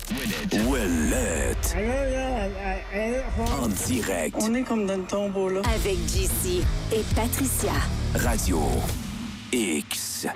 Ouellette. En direct. On est comme dans le tombeau, là. Avec JC et Patricia. Radio X.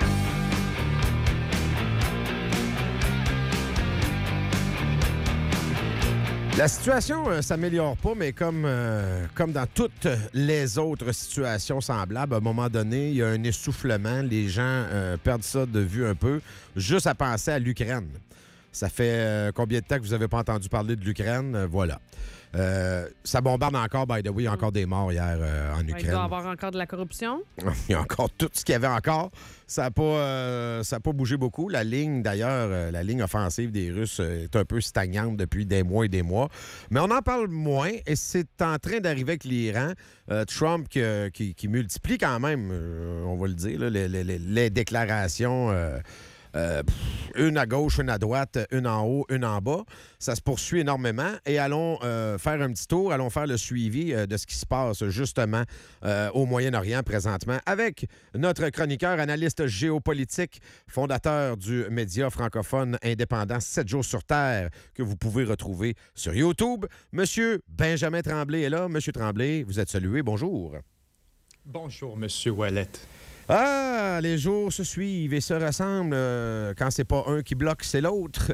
La situation s'améliore pas, mais comme dans toutes les autres situations semblables, à un moment donné, il y a un essoufflement. Les gens perdent ça de vue un peu, juste à penser à l'Ukraine. Ça fait combien de temps que vous n'avez pas entendu parler de l'Ukraine? Voilà. Ça bombarde encore, by the way. Il y a encore des morts hier en Ukraine. Il doit y avoir encore de la corruption. Il y a encore tout ce qu'il y avait encore. Ça n'a pas bougé beaucoup. La ligne, d'ailleurs, la ligne offensive des Russes est un peu stagnante depuis des mois et des mois. Mais on en parle moins et c'est en train d'arriver avec l'Iran. Trump qui multiplie quand même, on va le dire, là, les déclarations... une à gauche, une à droite, une en haut, une en bas. Ça se poursuit énormément. Et allons faire un petit tour, allons faire le suivi de ce qui se passe justement au Moyen-Orient présentement avec notre chroniqueur, analyste géopolitique, fondateur du média francophone indépendant 7 jours sur Terre que vous pouvez retrouver sur YouTube. Monsieur Benjamin Tremblay est là. Monsieur Tremblay, vous êtes salué. Bonjour. Bonjour, Monsieur Ouellette. Ah, les jours se suivent et se ressemblent. Quand c'est pas un qui bloque, c'est l'autre.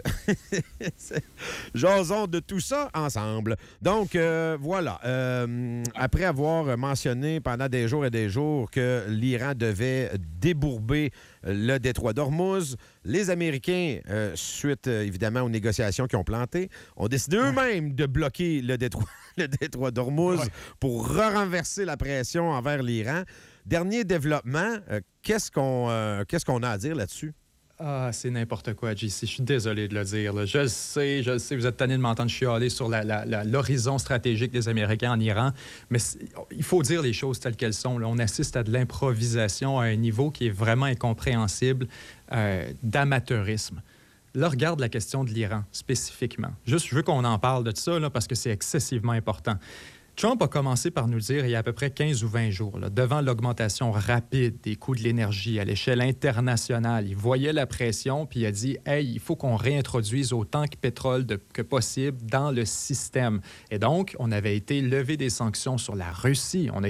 Jasons de tout ça ensemble. Donc, voilà. Après avoir mentionné pendant des jours et des jours que l'Iran devait débourber le détroit d'Ormuz, les Américains, suite évidemment aux négociations qui ont planté, ont décidé eux-mêmes de bloquer le détroit d'Ormuz pour renverser la pression envers l'Iran. Dernier développement, qu'est-ce qu'on a à dire là-dessus? Ah, c'est n'importe quoi, JC. Je suis désolé de le dire. Là. Je le sais, vous êtes tanné de m'entendre chialer sur l'horizon stratégique des Américains en Iran, mais il faut dire les choses telles qu'elles sont. Là. On assiste à de l'improvisation à un niveau qui est vraiment incompréhensible, d'amateurisme. Là, regarde la question de l'Iran, spécifiquement. Juste, je veux qu'on en parle de ça, là, parce que c'est excessivement important. Trump a commencé par nous dire, il y a à peu près 15 ou 20 jours, là, devant l'augmentation rapide des coûts de l'énergie à l'échelle internationale, il voyait la pression, puis il a dit « Hey, il faut qu'on réintroduise autant de pétrole que possible dans le système. » Et donc, on avait été levé des sanctions sur la Russie. On a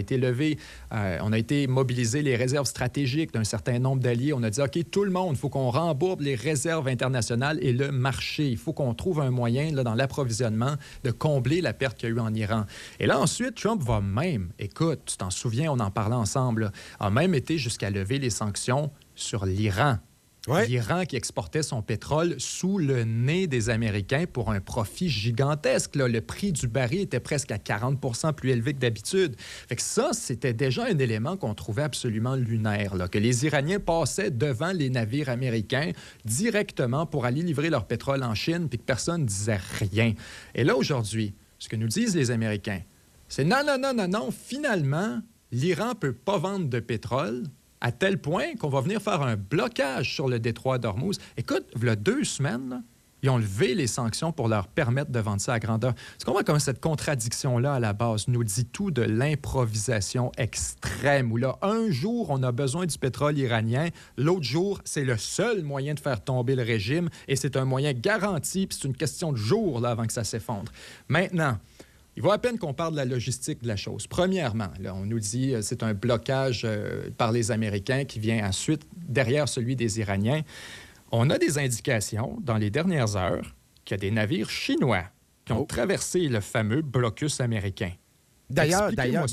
été mobilisé les réserves stratégiques d'un certain nombre d'alliés. On a dit « OK, tout le monde, il faut qu'on rembourbe les réserves internationales et le marché. Il faut qu'on trouve un moyen là, dans l'approvisionnement de combler la perte qu'il y a eu en Iran. » Et là, ensuite, Trump va même, écoute, tu t'en souviens, on en parlait ensemble, là, a même été jusqu'à lever les sanctions sur l'Iran. Ouais. L'Iran qui exportait son pétrole sous le nez des Américains pour un profit gigantesque. Là. Le prix du baril était presque à 40 % plus élevé que d'habitude. Fait que ça, c'était déjà un élément qu'on trouvait absolument lunaire, là, que les Iraniens passaient devant les navires américains directement pour aller livrer leur pétrole en Chine puis que personne ne disait rien. Et là, aujourd'hui, ce que nous disent les Américains, c'est non, finalement, l'Iran ne peut pas vendre de pétrole à tel point qu'on va venir faire un blocage sur le détroit d'Ormuz. Écoute, il y a 2 semaines, là, ils ont levé les sanctions pour leur permettre de vendre ça à grandeur. Tu comprends comment cette contradiction-là, à la base, nous dit tout de l'improvisation extrême, où là, un jour, on a besoin du pétrole iranien, l'autre jour, c'est le seul moyen de faire tomber le régime, et c'est un moyen garanti, puis c'est une question de jours là, avant que ça s'effondre. Maintenant, il vaut à peine qu'on parle de la logistique de la chose. Premièrement, là, on nous dit que c'est un blocage par les Américains qui vient ensuite derrière celui des Iraniens. On a des indications dans les dernières heures qu'il y a des navires chinois qui ont traversé le fameux blocus américain. D'ailleurs,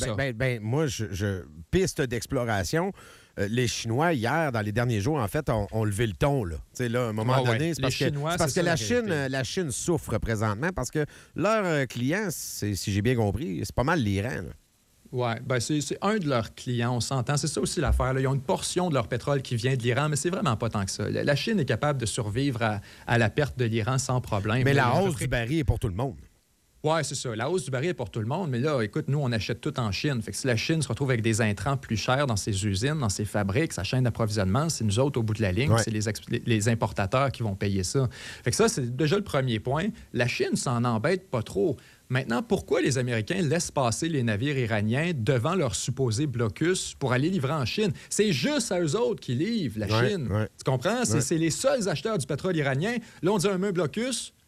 moi, je piste d'exploration. Les Chinois, hier, dans les derniers jours, en fait, ont levé le ton. Là. Là, à un moment donné, c'est parce que la Chine souffre présentement parce que leur client, si j'ai bien compris, c'est pas mal l'Iran. Oui, bien, c'est un de leurs clients, on s'entend. C'est ça aussi l'affaire. Là. Ils ont une portion de leur pétrole qui vient de l'Iran, mais c'est vraiment pas tant que ça. La Chine est capable de survivre à la perte de l'Iran sans problème. Mais la hausse du baril est pour tout le monde. Oui, c'est ça. La hausse du baril est pour tout le monde. Mais là, écoute, nous, on achète tout en Chine. Fait que si la Chine se retrouve avec des intrants plus chers dans ses usines, dans ses fabriques, sa chaîne d'approvisionnement, c'est nous autres, au bout de la ligne, c'est les importateurs qui vont payer ça. Fait que ça, c'est déjà le premier point. La Chine s'en embête pas trop. Maintenant, pourquoi les Américains laissent passer les navires iraniens devant leur supposé blocus pour aller livrer en Chine? C'est juste à eux autres qui livrent, la Chine. Ouais. Tu comprends? C'est les seuls acheteurs du pétrole iranien. Là, on dit un blocus.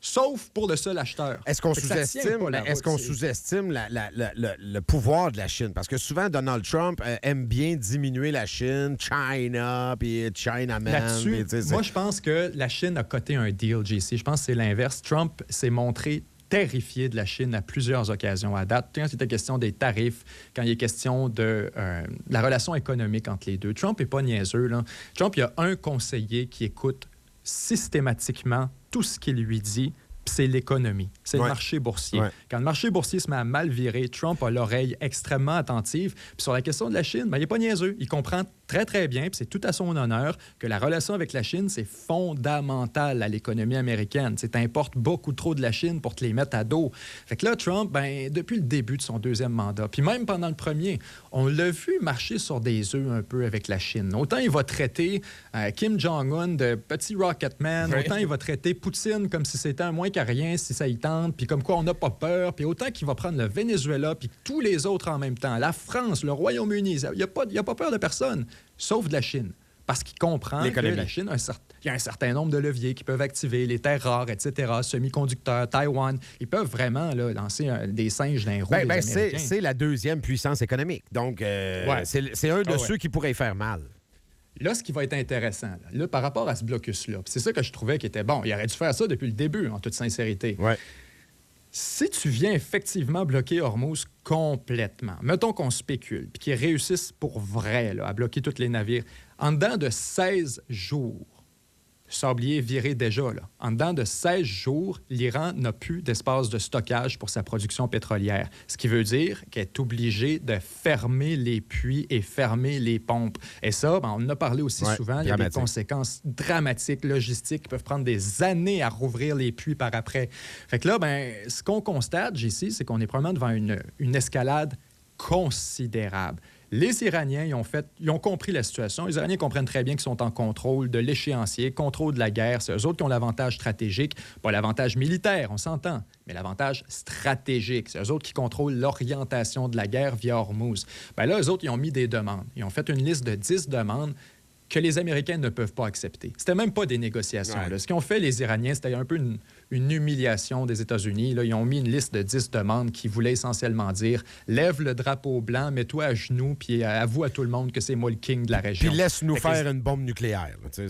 sauf pour le seul acheteur. Est-ce qu'on Fait que ça tient sous-estime, pas la route, sous-estime le pouvoir de la Chine? Parce que souvent, Donald Trump aime bien diminuer la Chine, China, puis Chinaman. Là-dessus, puis, moi, je pense que la Chine a coté un deal, JC. Je pense que c'est l'inverse. Trump s'est montré terrifié de la Chine à plusieurs occasions à date. Quand c'était question des tarifs, quand il est question de la relation économique entre les deux. Trump n'est pas niaiseux, là. Trump, il y a un conseiller qui écoute systématiquement tout ce qu'il lui dit, puis c'est l'économie, c'est le marché boursier. Ouais. Quand le marché boursier se met à mal virer, Trump a l'oreille extrêmement attentive. Puis sur la question de la Chine, il n'est pas niaiseux. Il comprend très, très bien, puis c'est tout à son honneur, que la relation avec la Chine, c'est fondamental à l'économie américaine. Tu importes beaucoup trop de la Chine pour te les mettre à dos. Fait que là, Trump, depuis le début de son deuxième mandat, puis même pendant le premier, on l'a vu marcher sur des œufs un peu avec la Chine. Autant il va traiter Kim Jong-un de petit Rocketman, autant il va traiter Poutine comme si c'était un moins qu'à rien, si ça y tente, puis comme quoi on n'a pas peur, puis autant qu'il va prendre le Venezuela, puis tous les autres en même temps, la France, le Royaume-Uni, il n'y a pas peur de personne, sauf de la Chine. Parce qu'il comprend que la Chine, il y a un certain nombre de leviers qui peuvent activer, les terres rares, etc., semi-conducteurs, Taïwan. Ils peuvent vraiment lancer des singes dans les roues des Américains. C'est la deuxième puissance économique. Donc, c'est un de ceux qui pourrait y faire mal. Là, ce qui va être intéressant, là, par rapport à ce blocus-là, c'est ça que je trouvais qui était bon. Il aurait dû faire ça depuis le début, en toute sincérité. Ouais. Si tu viens effectivement bloquer Hormuz complètement, mettons qu'on spécule, puis qu'ils réussissent pour vrai à bloquer tous les navires, en dedans de 16 jours, Sablier viré déjà, là. En dedans de 16 jours, l'Iran n'a plus d'espace de stockage pour sa production pétrolière. Ce qui veut dire qu'elle est obligée de fermer les puits et fermer les pompes. Et ça, on en a parlé aussi souvent. Il y a des conséquences dramatiques, logistiques, qui peuvent prendre des années à rouvrir les puits par après. Fait que là, ce qu'on constate, JC, c'est qu'on est probablement devant une escalade considérable. Les Iraniens, ils ont compris la situation. Les Iraniens comprennent très bien qu'ils sont en contrôle de l'échéancier, contrôle de la guerre. C'est eux autres qui ont l'avantage stratégique. Pas l'avantage militaire, on s'entend, mais l'avantage stratégique. C'est eux autres qui contrôlent l'orientation de la guerre via Hormuz. Là, eux autres, ils ont mis des demandes. Ils ont fait une liste de 10 demandes que les Américains ne peuvent pas accepter. C'était même pas des négociations. Ouais. Ce qu'ils ont fait, les Iraniens, c'était un peu une humiliation des États-Unis. Là, ils ont mis une liste de 10 demandes qui voulaient essentiellement dire « Lève le drapeau blanc, mets-toi à genoux, puis avoue à tout le monde que c'est moi le king de la région. » Puis laisse-nous faire une bombe nucléaire. C'est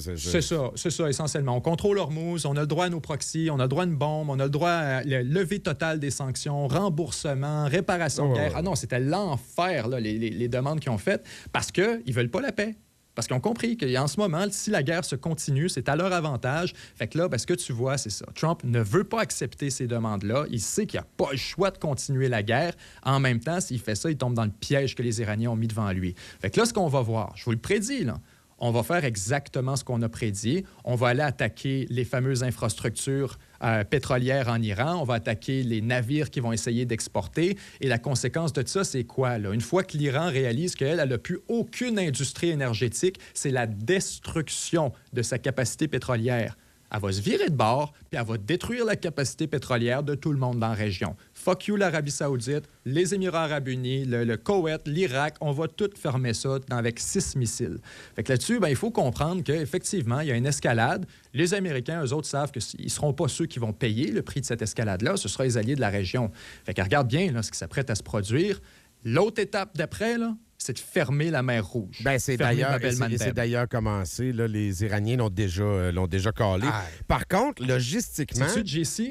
ça, essentiellement. On contrôle Hormuz, on a le droit à nos proxys, on a le droit à une bombe, on a le droit à la levée totale des sanctions, remboursement, réparation de guerre. Ah non, c'était l'enfer, là, les demandes qu'ils ont faites, parce qu'ils ne veulent pas la paix. Parce qu'ils ont compris qu'en ce moment, si la guerre se continue, c'est à leur avantage. Fait que là, ce que tu vois, c'est ça. Trump ne veut pas accepter ces demandes-là. Il sait qu'il n'y a pas le choix de continuer la guerre. En même temps, s'il fait ça, il tombe dans le piège que les Iraniens ont mis devant lui. Fait que là, ce qu'on va voir, je vous le prédis, là, on va faire exactement ce qu'on a prédit. On va aller attaquer les fameuses infrastructures pétrolières en Iran. On va attaquer les navires qui vont essayer d'exporter. Et la conséquence de ça, c'est quoi, là? Une fois que l'Iran réalise qu'elle n'a plus aucune industrie énergétique, c'est la destruction de sa capacité pétrolière. Elle va se virer de bord, puis elle va détruire la capacité pétrolière de tout le monde dans la région. Fuck you l'Arabie Saoudite, les Émirats arabes unis, le Koweït, l'Irak, on va tout fermer ça avec 6 missiles. Fait que là-dessus, il faut comprendre qu'effectivement, il y a une escalade. Les Américains, eux autres, savent qu'ils ne seront pas ceux qui vont payer le prix de cette escalade-là, ce sera les alliés de la région. Fait qu'elle regarde bien là, ce qui s'apprête à se produire. L'autre étape d'après, là, c'est de fermer la mer Rouge. C'est d'ailleurs commencé. Là, les Iraniens l'ont déjà calé. Par contre, logistiquement... C'est-tu, JC,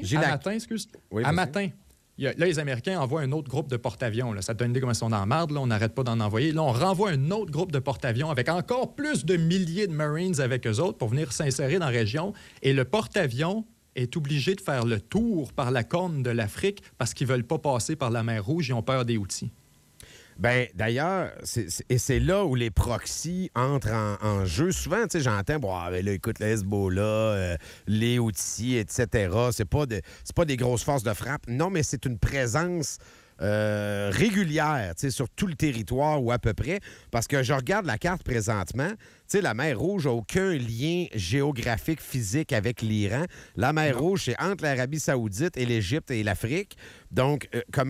matin, là, les Américains envoient un autre groupe de porte-avions. Là. Ça te donne une idée comment ils sont dans la marde. Là. On n'arrête pas d'en envoyer. Là, on renvoie un autre groupe de porte-avions avec encore plus de milliers de Marines avec eux autres pour venir s'insérer dans la région. Et le porte-avions est obligé de faire le tour par la corne de l'Afrique parce qu'ils ne veulent pas passer par la mer Rouge. Ils ont peur des Houthis. D'ailleurs, c'est là où les proxys entrent en jeu. Souvent, j'entends, écoute, le Hezbollah, les Houthis, etc., c'est pas des grosses forces de frappe. Non, mais c'est une présence régulière sur tout le territoire ou à peu près. Parce que je regarde la carte présentement. La mer Rouge n'a aucun lien géographique, physique avec l'Iran. La mer Rouge, c'est entre l'Arabie saoudite et l'Égypte et l'Afrique. Donc,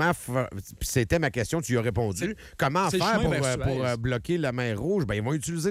c'était ma question, tu y as répondu. Comment faire pour bloquer la mer Rouge? Bien, ils vont utiliser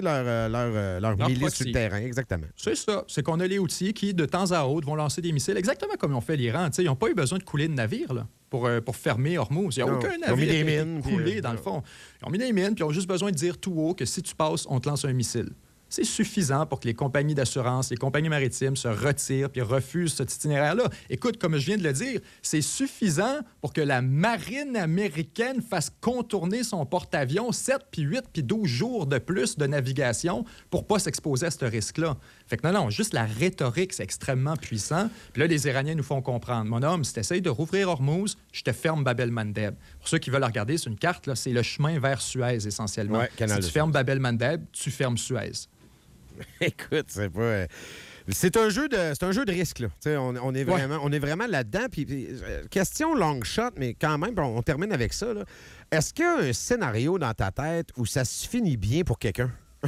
leur milice sur le terrain, exactement. C'est ça. C'est qu'on a les outils qui, de temps à autre, vont lancer des missiles, exactement comme ils ont fait l'Iran. Ils n'ont pas eu besoin de couler de navire là, pour fermer Hormuz. Il n'y a aucun navire qui a été coulé, dans le fond. Ils ont mis des mines, puis ils ont juste besoin de dire tout haut que si tu passes, on te lance un missile. C'est suffisant pour que les compagnies d'assurance, les compagnies maritimes se retirent puis refusent cet itinéraire-là. Écoute, comme je viens de le dire, c'est suffisant pour que la marine américaine fasse contourner son porte-avions 7, puis 8, puis 12 jours de plus de navigation pour ne pas s'exposer à ce risque-là. Fait que non, juste la rhétorique, c'est extrêmement puissant. Puis là, les Iraniens nous font comprendre. Mon homme, si tu essaies de rouvrir Hormuz, je te ferme Bab el-Mandeb. Pour ceux qui veulent regarder sur une carte, là, c'est le chemin vers Suez, essentiellement. Ouais, si tu fermes Bab el-Mandeb, tu fermes Suez. Écoute, c'est pas... C'est un jeu de risque, là. On est vraiment là-dedans. Puis, question long shot, mais quand même, on termine avec ça. Là. Est-ce qu'il y a un scénario dans ta tête où ça se finit bien pour quelqu'un?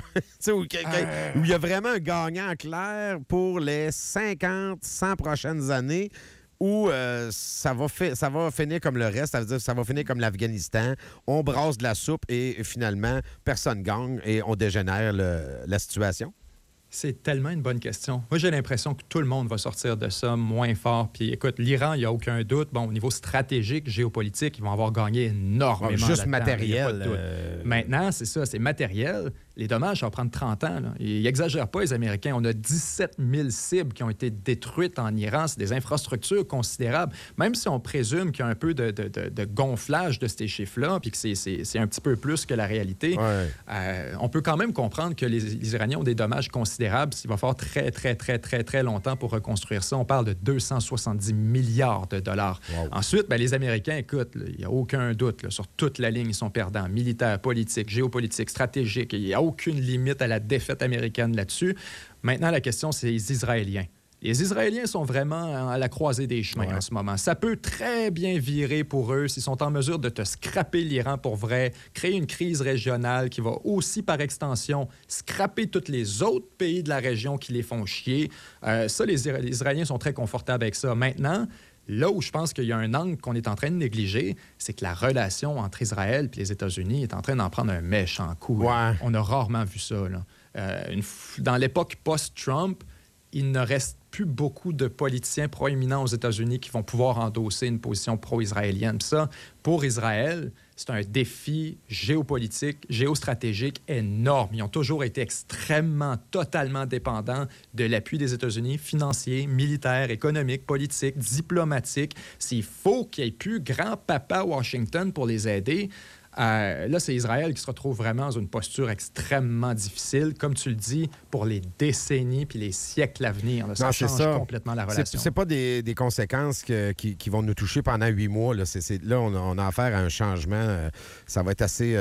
Où il y a vraiment un gagnant clair pour les 50, 100 prochaines années où ça va finir comme le reste, ça veut dire ça va finir comme l'Afghanistan, on brasse de la soupe et finalement, personne gagne et on dégénère la situation? C'est tellement une bonne question. Moi, j'ai l'impression que tout le monde va sortir de ça moins fort. Puis écoute, l'Iran, il n'y a aucun doute. Bon, au niveau stratégique, géopolitique, ils vont avoir gagné énormément. Juste matériel. Maintenant, c'est ça, c'est matériel. Les dommages, ça va prendre 30 ans. Là. Ils n'exagèrent pas, les Américains. On a 17 000 cibles qui ont été détruites en Iran. C'est des infrastructures considérables. Même si on présume qu'il y a un peu de gonflage de ces chiffres-là, puis que c'est un petit peu plus que la réalité, on peut quand même comprendre que les Iraniens ont des dommages considérables. Il va falloir très, très, très, très, très longtemps pour reconstruire ça. On parle de 270 milliards de dollars. Wow. Ensuite, les Américains, écoute, il n'y a aucun doute. Là, sur toute la ligne, ils sont perdants. Militaire, politique, géopolitique, stratégique. Il n'y a aucune limite à la défaite américaine là-dessus. Maintenant, la question, c'est les Israéliens. Les Israéliens sont vraiment à la croisée des chemins en ce moment. Ça peut très bien virer pour eux s'ils sont en mesure de te scraper l'Iran pour vrai, créer une crise régionale qui va aussi, par extension, scraper tous les autres pays de la région qui les font chier. Les Israéliens sont très confortables avec ça. Maintenant, là où je pense qu'il y a un angle qu'on est en train de négliger, c'est que la relation entre Israël et les États-Unis est en train d'en prendre un méchant coup. Ouais. On a rarement vu ça. Là. Dans l'époque post-Trump, il ne reste plus beaucoup de politiciens proéminents aux États-Unis qui vont pouvoir endosser une position pro-israélienne. Puis ça, pour Israël, c'est un défi géopolitique, géostratégique énorme. Ils ont toujours été extrêmement, totalement dépendants de l'appui des États-Unis, financier, militaire, économique, politique, diplomatique. S'il faut qu'il n'y ait plus grand-papa Washington pour les aider, là, c'est Israël qui se retrouve vraiment dans une posture extrêmement difficile, comme tu le dis, pour les décennies puis les siècles à venir. Là, ça change complètement la relation. C'est pas des conséquences qui vont nous toucher pendant 8 mois. Là, là on a affaire à un changement. Ça va être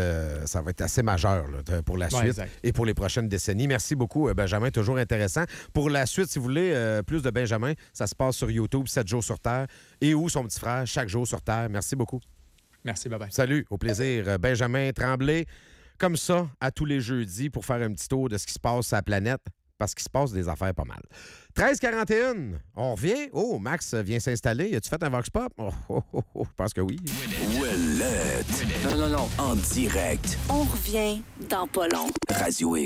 assez majeur là, pour la suite et pour les prochaines décennies. Merci beaucoup, Benjamin. Toujours intéressant. Pour la suite, si vous voulez plus de Benjamin, ça se passe sur YouTube, 7 jours sur Terre. Et où son petit frère, chaque jour sur Terre. Merci beaucoup. Merci, bye-bye. Salut, au plaisir. Benjamin Tremblay, comme ça, à tous les jeudis pour faire un petit tour de ce qui se passe sur la planète, parce qu'il se passe des affaires pas mal. 13h41, on revient. Oh, Max vient s'installer. As-tu fait un Vox Pop? Je pense que oui. Non, en direct. On revient dans pas long. Radio X.